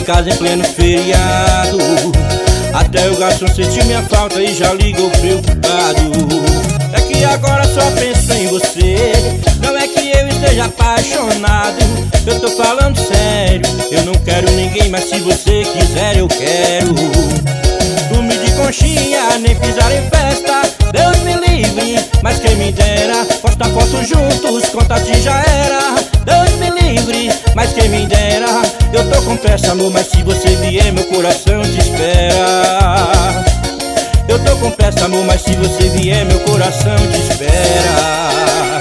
casa em pleno feriado. Até o garçom sentiu minha falta e já ligou preocupado. É que agora só penso em você. Não é que eu esteja apaixonado, eu tô falando sério. Eu não quero ninguém, mas se você quiser eu quero. Dormir de conchinha, nem pisar em festa, Deus me livre, mas quem me dera. Postar foto juntos, contato já era. Deus me livre, mas quem me dera. Eu tô com pressa, amor, mas se você vier meu coração te espera. Eu tô com pressa, amor, mas se você vier meu coração te espera.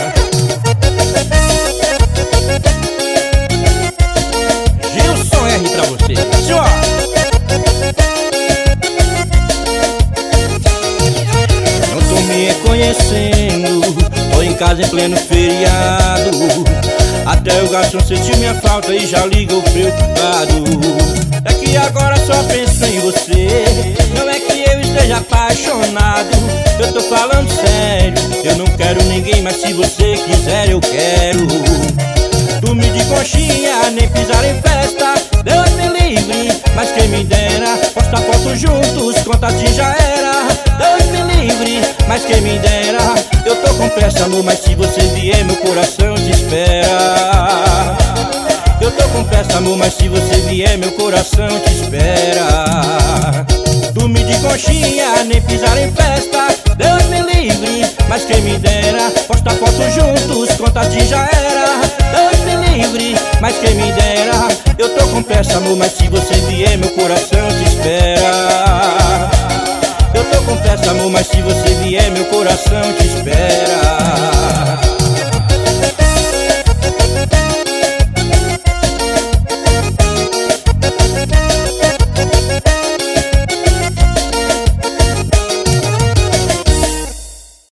Gilson R pra você, senhor. Não tô me reconhecendo, tô em casa em pleno feriado. Até o garçom sentiu minha falta e já ligou preocupado. É que agora só penso em você. Não é que eu esteja apaixonado, eu tô falando sério. Eu não quero ninguém, mas se você quiser eu quero. Dormir de conchinha, nem pisar em festa, Deus me livre, mas quem me dera. Postar foto juntos, contato já era. Deus me livre, mas quem me dera. Eu tô com pressa, amor, mas se você vier meu coração te espera. Eu tô com pressa, amor, mas se você vier meu coração te espera. Dormir de conchinha, nem pisar em festa, Deus me livre, mas quem me dera. Postar foto juntos, contato já era. Deus me livre, mas quem me dera. Eu tô com pressa, amor, mas se você vier meu coração te espera. Eu tô com pressa, amor, mas se você vier meu coração te espera.